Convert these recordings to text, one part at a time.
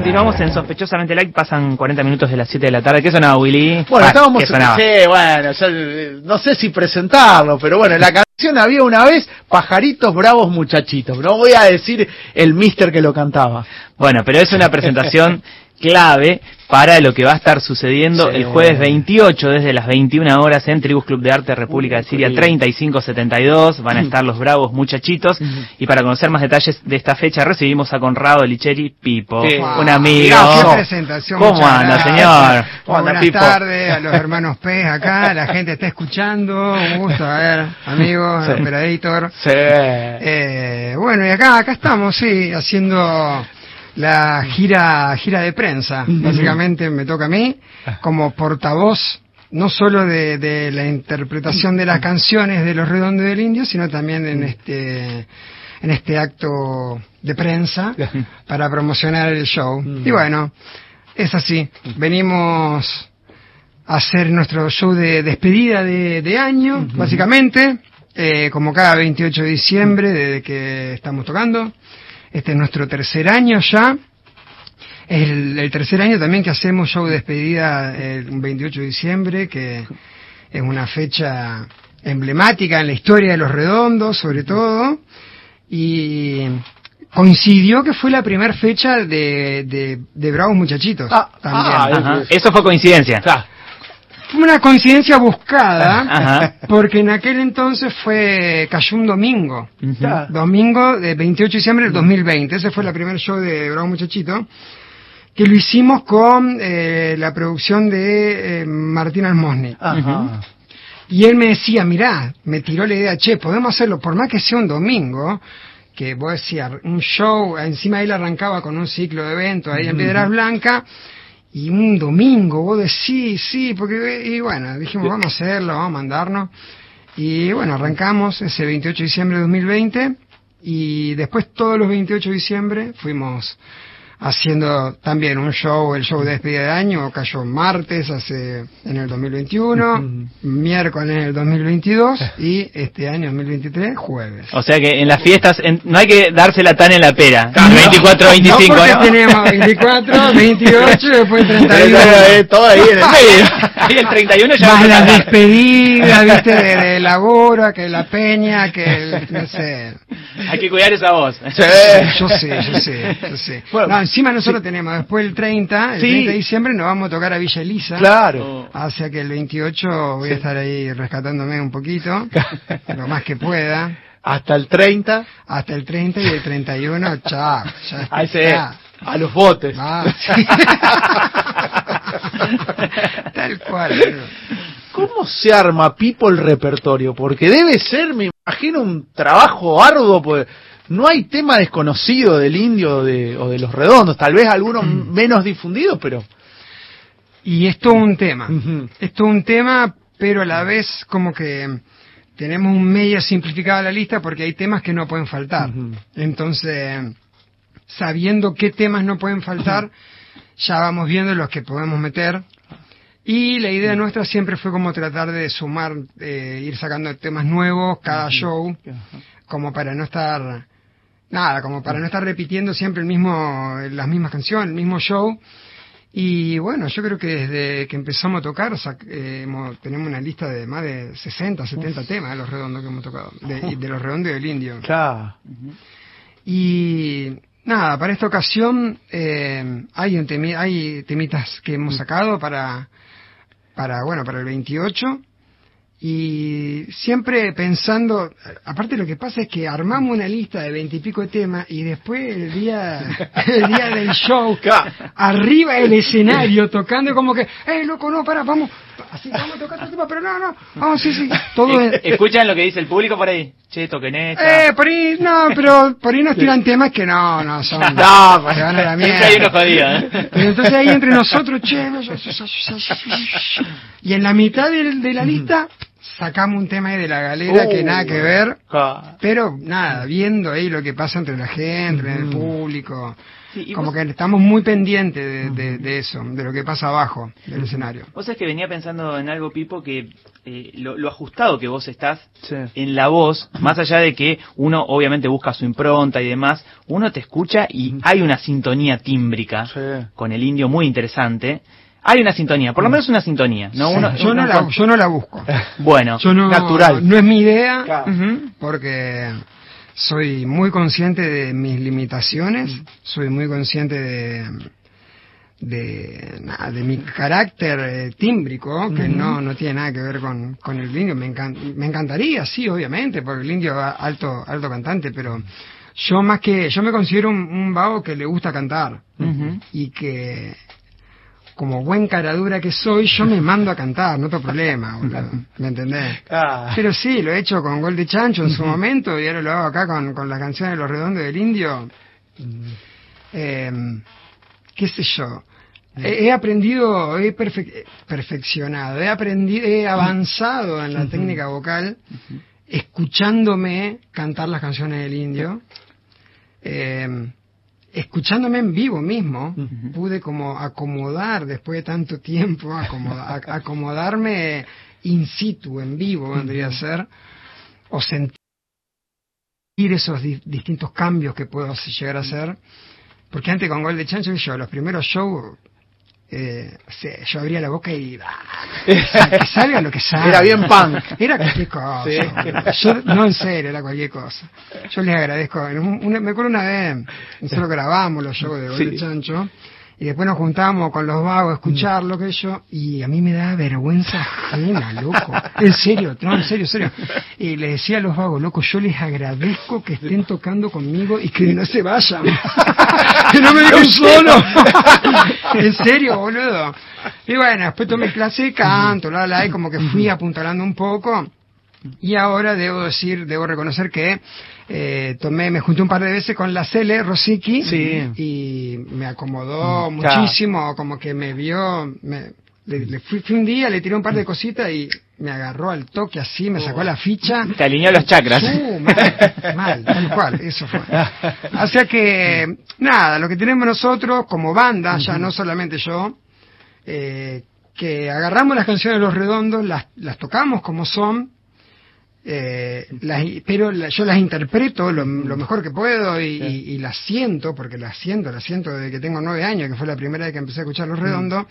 Continuamos en Sospechosamente Light, pasan 40 minutos de las 7 de la tarde. ¿Qué sonaba, Willy? Bueno, estábamos... ¿Qué sonaba? Sí, bueno, yo no sé si presentarlo, pero bueno, la canción Había una vez, Pajaritos Bravos Muchachitos. No voy a decir el mister que lo cantaba. Bueno, pero es una presentación clave para lo que va a estar sucediendo el jueves 28 desde las 21 horas en Tribus Club de Arte República de Siria 3572. Van a estar los Bravos Muchachitos. Y para conocer más detalles de esta fecha recibimos a Conrado Licheri Pipo, un amigo. Qué presentación. ¿Cómo anda, señor? Buenas tardes a los hermanos Pez acá, la gente está escuchando, un gusto, a ver, amigos, operator. Sí. Bueno, y acá estamos, sí, haciendo la gira de prensa. Básicamente me toca a mí como portavoz no solo de la interpretación de las canciones de Los Redondos del Indio, sino también en este acto de prensa para promocionar el show. Y bueno, es así, venimos a hacer nuestro show de despedida de año, básicamente, como cada 28 de diciembre desde que estamos tocando. Este es nuestro tercer año ya. Es el tercer año también que hacemos show de despedida el 28 de diciembre, que es una fecha emblemática en la historia de Los Redondos, sobre todo. Y coincidió que fue la primera fecha de Bravos Muchachitos. También. Eso fue coincidencia. Fue una coincidencia buscada, porque en aquel entonces cayó un domingo. Domingo de 28 de diciembre del 2020. Ese fue el primer show de Bravo Muchachito, que lo hicimos con la producción de Martín Almosny. Y él me decía, mirá, me tiró la idea, che, podemos hacerlo, por más que sea un domingo, que vos decías, un show, encima él arrancaba con un ciclo de eventos ahí en Piedras Blancas, y un domingo, vos decís, sí, porque, y bueno, dijimos, vamos a hacerlo, vamos a mandarnos. Y bueno, arrancamos ese 28 de diciembre de 2020, y después todos los 28 de diciembre fuimos haciendo también un show, el show de despedida de año, cayó martes en el 2021, miércoles en el 2022, y este año 2023, jueves. O sea que en las fiestas no hay que dársela tan en la pera, 24, 25, no, tenemos 24, 28, después 31. Todo ahí en el medio. Ahí el 31 ya más las despedidas, viste, de la Bora, que la Peña, que no sé. Hay que cuidar esa voz. Sí. Yo sé. Bueno, encima nosotros tenemos después el 30 de diciembre nos vamos a tocar a Villa Elisa. Claro. Hacia que el 28 voy a estar ahí rescatándome un poquito, lo más que pueda. Hasta el 30. Hasta el 30 y el 31, chao. A los botes. Sí. Tal cual. ¿Cómo se arma, Pipo, el repertorio? Porque debe ser, me imagino, un trabajo arduo, pues no hay tema desconocido del Indio o de Los Redondos, tal vez algunos menos difundidos, pero... Y es todo un tema, es todo un tema, pero a la vez como que tenemos un medio simplificado de la lista porque hay temas que no pueden faltar. Entonces, sabiendo qué temas no pueden faltar, ya vamos viendo los que podemos meter. Y la idea nuestra siempre fue como tratar de sumar, ir sacando temas nuevos cada show, como para no estar... como para no estar repitiendo siempre las mismas canciones, el mismo show. Y bueno, yo creo que desde que empezamos a tocar, tenemos una lista de más de 60, 70 temas de Los Redondos que hemos tocado, de Los Redondos y del Indio. Claro. Y para esta ocasión hay temitas que hemos sacado para el 28. Y siempre pensando, aparte lo que pasa es que armamos una lista de 20 y pico de temas y después el día del show, arriba del escenario tocando como que, loco, no, vamos a tocar este tema, pero no, vamos, sí, todo ¿Escuchan lo que dice el público por ahí? Che, toquen esta. Por ahí, pero por ahí nos tiran temas que no son. Se van a la mierda. Hay uno jodido, Y entonces ahí entre nosotros, y en la mitad de la lista, sacamos un tema ahí de la galera que nada que ver, pero nada, viendo ahí lo que pasa entre la gente, en el público. Sí, como que estamos muy pendientes de eso, de lo que pasa abajo del escenario. Vos sabés que venía pensando en algo, Pipo, que lo ajustado que vos estás en la voz, más allá de que uno obviamente busca su impronta y demás, uno te escucha y hay una sintonía tímbrica con el indio muy interesante. Hay una sintonía, por lo menos una sintonía, ¿no? Sí, yo no la busco. Bueno, natural. No es mi idea, porque soy muy consciente de mis limitaciones, soy muy consciente de mi carácter tímbrico, que no tiene nada que ver con el indio. Me encantaría, sí, obviamente, porque el indio es alto cantante, pero yo me considero un vago que le gusta cantar, y que como buen caradura que soy, yo me mando a cantar, no tengo problema, boludo, ¿me entendés? Pero sí, lo he hecho con Gol de Chancho en su momento, y ahora lo hago acá con las canciones de Los Redondos del Indio. Qué sé yo, he aprendido, he perfeccionado, he avanzado en la técnica vocal, escuchándome cantar las canciones del Indio, escuchándome en vivo mismo, pude como acomodar, después de tanto tiempo, acomodarme in situ, en vivo, vendría a ser, o sentir esos distintos cambios que puedo llegar a hacer, porque antes con Gol de Chancho, los primeros shows, yo abría la boca y que salga lo que salga. Era bien punk. Era cualquier cosa. Yo, no, en serio, era cualquier cosa. Yo les agradezco. Me acuerdo una vez, nosotros grabamos los shows de Gol de Chancho, y después nos juntábamos con los vagos a escuchar lo que y a mí me da vergüenza ajena, loco. En serio. Y les decía a los vagos, loco, yo les agradezco que estén tocando conmigo y que no se vayan. Que no me dejen solo. En serio, boludo. Y bueno, después tomé clase de canto, y como que fui apuntalando un poco. Y ahora debo reconocer que me junté un par de veces con la Cele Rosicky, y me acomodó muchísimo, como que me vio, le fui un día, le tiré un par de cositas y me agarró al toque así, me sacó la ficha. Te alineó los chakras. Mal, tal cual, eso fue. O sea que, nada, lo que tenemos nosotros como banda, ya no solamente yo, que agarramos las canciones de Los Redondos, las tocamos como son, pero yo las interpreto lo mejor que puedo y las siento, porque las siento desde que tengo 9 años, que fue la primera vez que empecé a escuchar Los Redondos,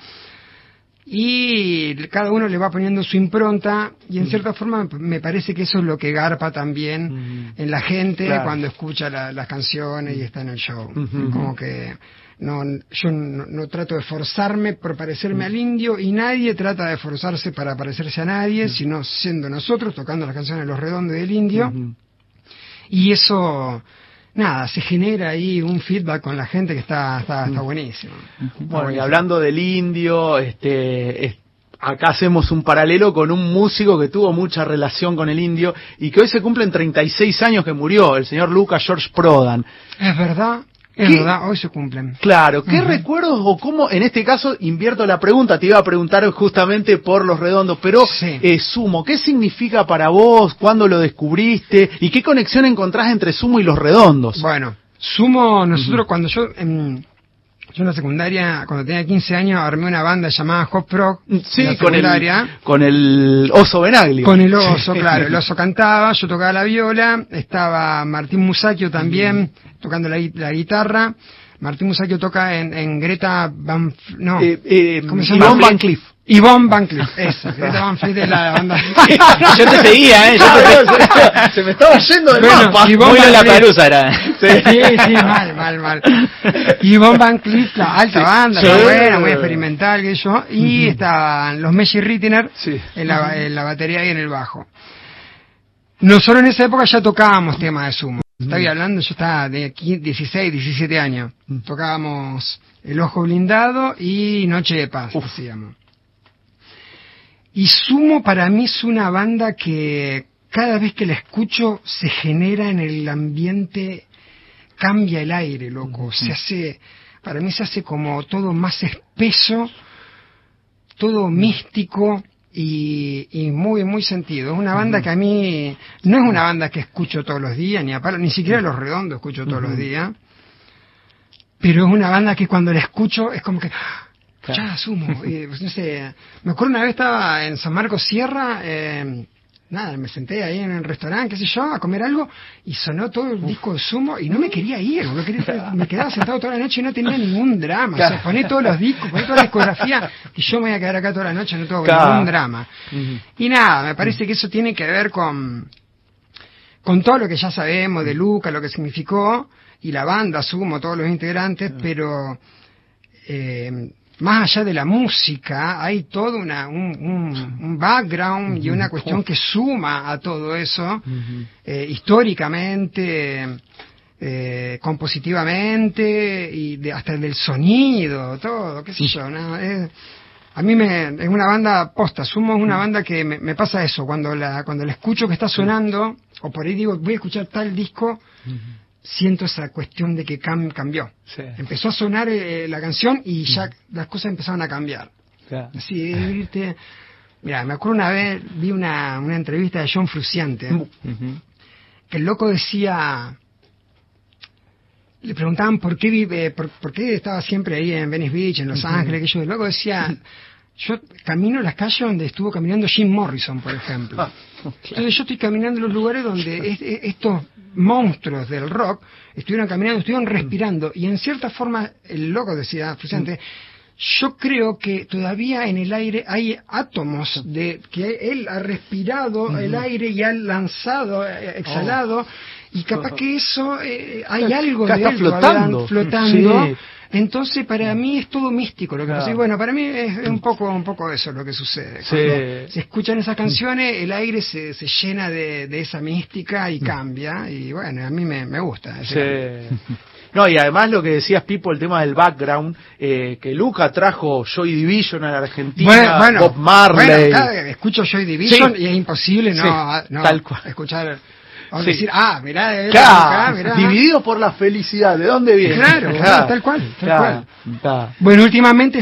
y cada uno le va poniendo su impronta, y en cierta forma me parece que eso es lo que garpa también en la gente cuando escucha las canciones y está en el show. Como que yo no trato de forzarme por parecerme al indio, y nadie trata de forzarse para parecerse a nadie, sino siendo nosotros tocando las canciones de Los Redondos del Indio, y eso, nada, se genera ahí un feedback con la gente que está buenísimo. Bueno, y hablando del indio, acá hacemos un paralelo con un músico que tuvo mucha relación con el indio y que hoy se cumplen 36 años que murió, el señor Lucas George Prodan. Es verdad. Es verdad, hoy se cumplen. Claro, ¿qué recuerdos o cómo, en este caso, invierto la pregunta? Te iba a preguntar justamente por Los Redondos, pero Sumo, ¿qué significa para vos? ¿Cuándo lo descubriste? ¿Y qué conexión encontrás entre Sumo y Los Redondos? Bueno, Sumo, nosotros cuando yo en la secundaria, cuando tenía 15 años, armé una banda llamada Hop Prog. Sí, con el Oso Benaglio. Con el Oso, claro. El Oso cantaba, yo tocaba la viola, estaba Martín Musacchio también tocando la guitarra. Martín Musacchio toca en Greta Van... ¿cómo se llama? Yvonne Van Cleef. Yvonne Van Cleef, esa. Greta Van Cleef de la banda. Yo te seguía, se me estaba yendo del mapa. Muy la palusa era. Sí, mal. Yvonne Van Cleef, la alta banda, muy buena, muy experimental, que yo. Y estaban los Messi Rittiner en la batería y en el bajo. Nosotros en esa época ya tocábamos temas de Sumo. Estaba hablando, yo estaba de 16, 17 años. Tocábamos El Ojo Blindado y Noche de Paz, decíamos. Y Sumo para mí es una banda que cada vez que la escucho se genera en el ambiente, cambia el aire, loco. Para mí se hace como todo más espeso, todo místico, y muy, muy sentido. Es una banda que a mí, no es una banda que escucho todos los días, ni siquiera Los Redondos escucho todos los días, pero es una banda que cuando la escucho es como que, ya asumo. No sé, me acuerdo una vez estaba en San Marcos Sierra, nada, me senté ahí en el restaurante, qué sé yo, a comer algo, y sonó todo el disco de Sumo, y no me quería ir, me quedaba sentado toda la noche y no tenía ningún drama. O sea, poné todos los discos, poné toda la discografía, y yo me voy a quedar acá toda la noche, no tengo ningún drama. Y nada, me parece que eso tiene que ver con todo lo que ya sabemos de Luca, lo que significó, y la banda, Sumo, todos los integrantes, pero más allá de la música, hay todo un background y una cuestión que suma a todo eso, históricamente, compositivamente, y hasta del sonido, todo, qué sé yo, ¿no? A mí es una banda posta, Sumo es una banda que me pasa eso, cuando la escucho que está sonando, o por ahí digo, voy a escuchar tal disco, siento esa cuestión de que cambió. Sí. Empezó a sonar la canción y ya las cosas empezaron a cambiar. Claro. Así, mira, me acuerdo una vez, vi una entrevista de John Frusciante, que el loco decía, le preguntaban por qué estaba siempre ahí en Venice Beach, en Los Ángeles, el loco decía, yo camino las calles donde estuvo caminando Jim Morrison, por ejemplo. Entonces yo estoy caminando en los lugares donde estos monstruos del rock estuvieron caminando, estuvieron respirando, y en cierta forma, el loco decía, Frusciante, yo creo que todavía en el aire hay átomos de que él ha respirado el aire y ha lanzado, exhalado, y capaz que eso hay algo de él flotando. Sí. Entonces, para mí es todo místico lo que pasa. Y bueno, para mí es un poco eso lo que sucede. Cuando se escuchan esas canciones, el aire se llena de esa mística y cambia. Y bueno, a mí me gusta. No, y además lo que decías, Pipo, el tema del background, que Luca trajo Joy Division a la Argentina, Bob Marley. Bueno, escucho Joy Division y es imposible no tal cual. escuchar... Vamos a decir, mirá, mirá. Dividido por la felicidad, ¿de dónde viene? Claro, tal cual. Bueno, últimamente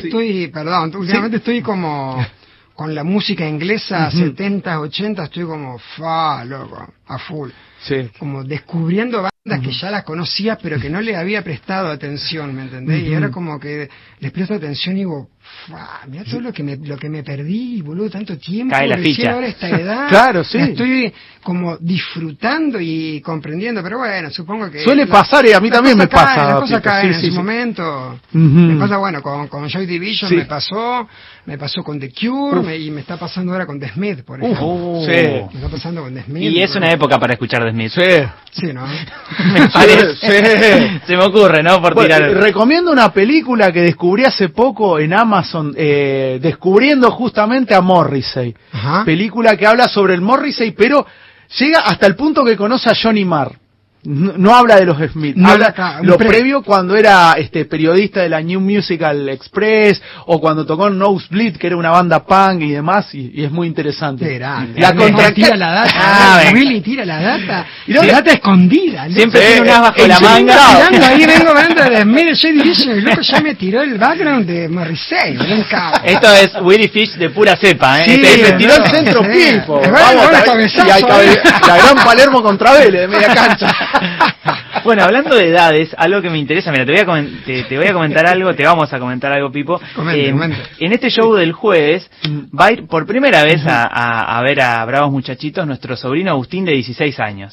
estoy como con la música inglesa, 70, 80, estoy como, loco, a full. Sí. Como descubriendo bandas que ya las conocía, pero que no le había prestado atención, ¿me entendés? Y ahora como que les presto atención y digo, mirá todo lo que me perdí, boludo, tanto tiempo. Cae la ficha. Ahora esta edad. Claro, sí. Estoy como disfrutando y comprendiendo, pero bueno, supongo que... Suele pasar, y a mí también me pasa. Las cosas caen en su momento. Me pasa, bueno, con Joy Division me pasó con The Cure, y me está pasando ahora con The Smith, por ejemplo. Me está pasando con The Smith. Y es una época para escuchar The Smith. Sí, ¿no? Me parece. Se me ocurre, ¿no? Recomiendo una película que descubrí hace poco en Amazon, descubriendo justamente a Morrissey. Película que habla sobre el Morrissey, pero llega hasta el punto que conoce a Johnny Marr. No habla de los Smith, habla lo previo cuando era periodista de la New Musical Express, o cuando tocó en Nosebleed, que era una banda punk y demás, y es muy interesante. Tira la data, Willy tira la data, la data escondida. Siempre tiene unas bajo la manga. Ahí vengo hablando de Smith, Joy Division, y luego ya me tiró el background de Morrissey. Esto es Willy Fish de pura cepa, Sí, me tiró el centro Pipo. Y la gran Palermo contra Vélez de media cancha. Bueno, hablando de edades, algo que me interesa, mira, te voy a comentar algo, te vamos a comentar algo, Pipo. Comente. En este show del jueves va a ir por primera vez a ver a Bravos Muchachitos nuestro sobrino Agustín, de 16 años.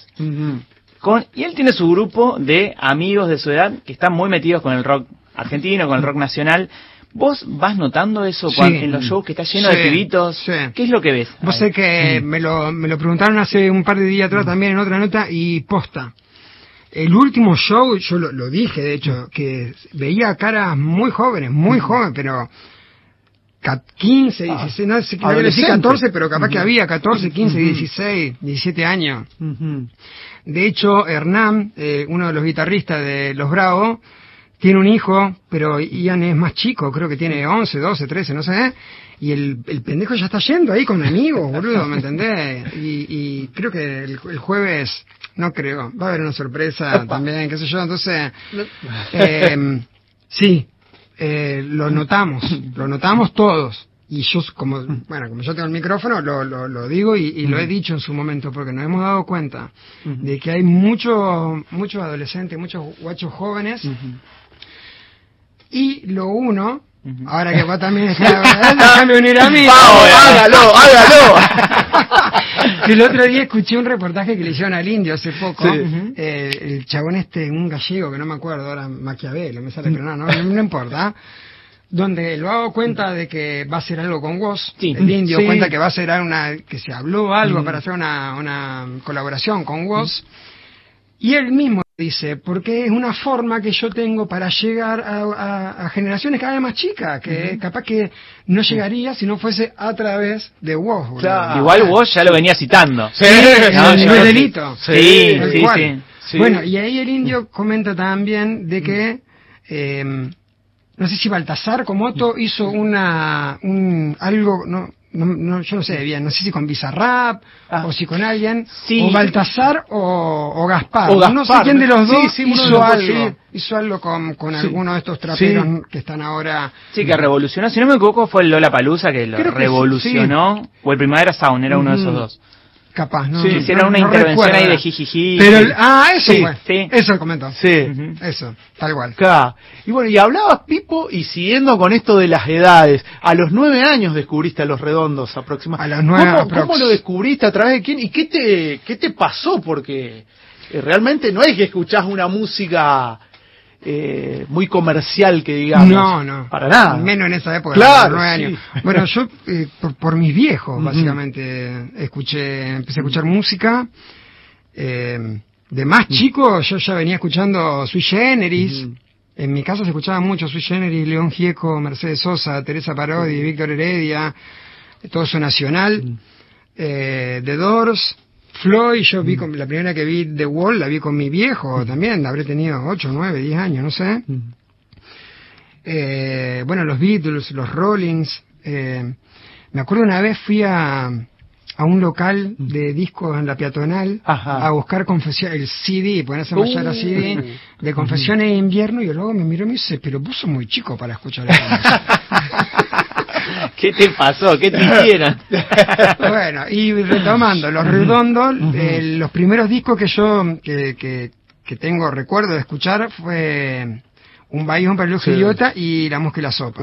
Y él tiene su grupo de amigos de su edad que están muy metidos con el rock argentino, con el rock nacional. ¿Vos vas notando eso en los shows que está lleno de pibitos? ¿Qué es lo que ves? Vos sé que me lo preguntaron hace un par de días atrás también en otra nota, y posta. El último show, yo lo dije, de hecho, que veía caras muy jóvenes, pero 15, 16, no sé, quiero decir 14, pero capaz que había 14, 15, 16, 17 años. De hecho, Hernán, uno de los guitarristas de Los Bravos, tiene un hijo, pero Ian es más chico, creo que tiene 11, 12, 13, no sé, y el pendejo ya está yendo ahí con amigos, boludo, ¿me entendés? Y creo que el jueves, no creo, va a haber una sorpresa también, qué sé yo, entonces, lo notamos todos, y yo como yo tengo el micrófono lo digo y lo he dicho en su momento, porque nos hemos dado cuenta de que hay muchos adolescentes, muchos guachos jóvenes, y lo uno, ahora que vos también déjame unir a mí. ¡Hágalo! El otro día escuché un reportaje que le hicieron al Indio hace poco, el chabón un gallego que no me acuerdo ahora, Maquiavelo, me sale, pero no importa, donde lo hago cuenta de que va a hacer algo con vos. El Indio cuenta que va a hacer que se habló algo para hacer una colaboración con vos, y él mismo dice, porque es una forma que yo tengo para llegar a generaciones cada vez más chicas, que capaz que no llegaría si no fuese a través de vos. Claro. Igual vos ya lo venía citando. Sí, no es delito. Sí. Bueno, y ahí el Indio comenta también de que no sé si Baltasar Comoto hizo algo, yo no sé bien, no sé si con Bizarrap o si con alguien, o Baltasar o Gaspar. No sé quién de los dos hizo algo con alguno de estos traperos que están ahora. Sí, que revolucionó, si no me equivoco fue el Lollapalooza que lo revolucionó, o el Primavera Sound, era uno de esos dos. Capaz, ¿no? Sí, hicieron una intervención ahí de jijiji. Pero eso fue. Eso comentó. Sí. Eso, tal cual. Claro. Y bueno, y hablabas, Pipo, y siguiendo con esto de las edades, a los 9 años descubriste a Los Redondos aproximadamente. A los 9 ¿Cómo lo descubriste? ¿A través de quién? ¿Y qué te pasó? Porque realmente no es que escuchás una música muy comercial, que digamos. No. Para nada. Menos en esa época, claro, 9 años. Bueno, yo, por mis viejos, básicamente, empecé a escuchar música. De más chico, yo ya venía escuchando Sui Generis. En mi casa se escuchaba mucho Sui Generis, León Gieco, Mercedes Sosa, Teresa Parodi, Víctor Heredia, todo eso nacional. The Doors, Floyd. Yo vi la primera que vi The Wall, la vi con mi viejo también, habré tenido 8, 9, 10 años, no sé. Bueno, los Beatles, los Rollings. Me acuerdo una vez fui a un local de discos en la peatonal a buscar el CD, ponerse a mayar la CD de Confesiones de Invierno, y luego me miró y me dice, pero vos sos muy chico para escuchar eso. ¿Qué te pasó? ¿Qué te hicieron? Bueno, y retomando, Los Redondos, los primeros discos que yo que tengo recuerdo de escuchar fue Un Bahía, un Reloj Idiota y La Mosca y la Sopa.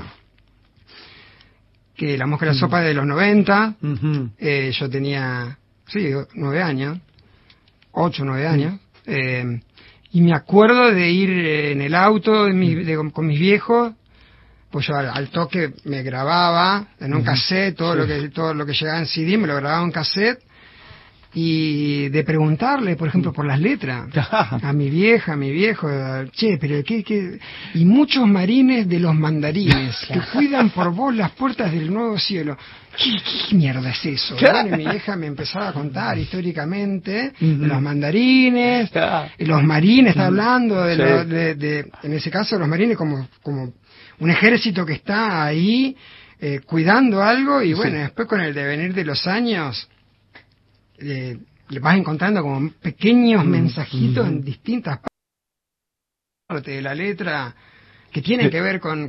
Que La Mosca y la Sopa de los 90, yo tenía 9 años, 8, 9 años, y me acuerdo de ir en el auto con mis viejos. Pues yo al toque me grababa en un cassette, todo lo que llegaba en CD me lo grababa en cassette, y de preguntarle, por ejemplo, por las letras a mi vieja, a mi viejo, pero ¿qué? Y muchos marines de los mandarines que cuidan por vos las puertas del nuevo cielo. ¿Qué mierda es eso? Bueno, y mi vieja me empezaba a contar históricamente de los mandarines, los marines, está hablando de en ese caso los marines como un ejército que está ahí cuidando algo, y bueno, después con el devenir de los años le vas encontrando como pequeños mensajitos en distintas partes de la letra que tienen que ver con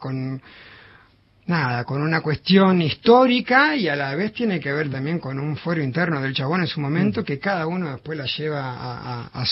una cuestión histórica, y a la vez tiene que ver también con un fuero interno del chabón en su momento, que cada uno después la lleva a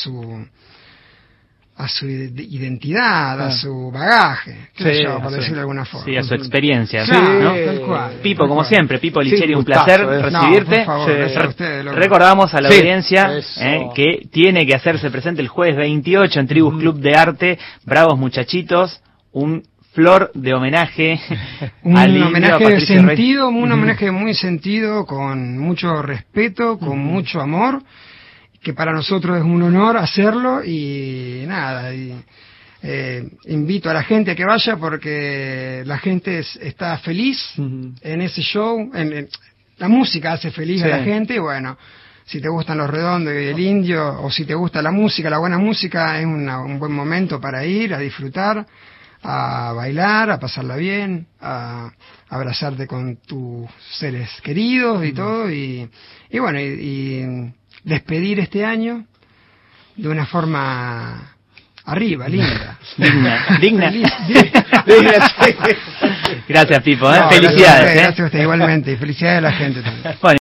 su identidad, a su bagaje, por decirlo de alguna forma. Sí, a su experiencia. ¿no? Tal cual. Pipo, como siempre, Pipo Licheri, un placer recibirte. Por favor, gracias a ustedes, recordamos a la audiencia que tiene que hacerse presente el jueves 28 en Tribus Club de Arte, Bravos Muchachitos, un flor de homenaje un homenaje de sentido, un homenaje muy sentido, con mucho respeto, con mucho amor, que para nosotros es un honor hacerlo, y nada, invito a la gente a que vaya, porque la gente está feliz en ese show, la música hace feliz a la gente, y bueno, si te gustan Los Redondos y el Indio, o si te gusta la música, la buena música, es un buen momento para ir a disfrutar, a bailar, a pasarla bien, a abrazarte con tus seres queridos y todo, y bueno, y despedir este año de una forma arriba, linda. Digna. Digna. Gracias, Pipo. No, Felicidades. Gracias a usted, igualmente. Y felicidades a la gente también. Bueno.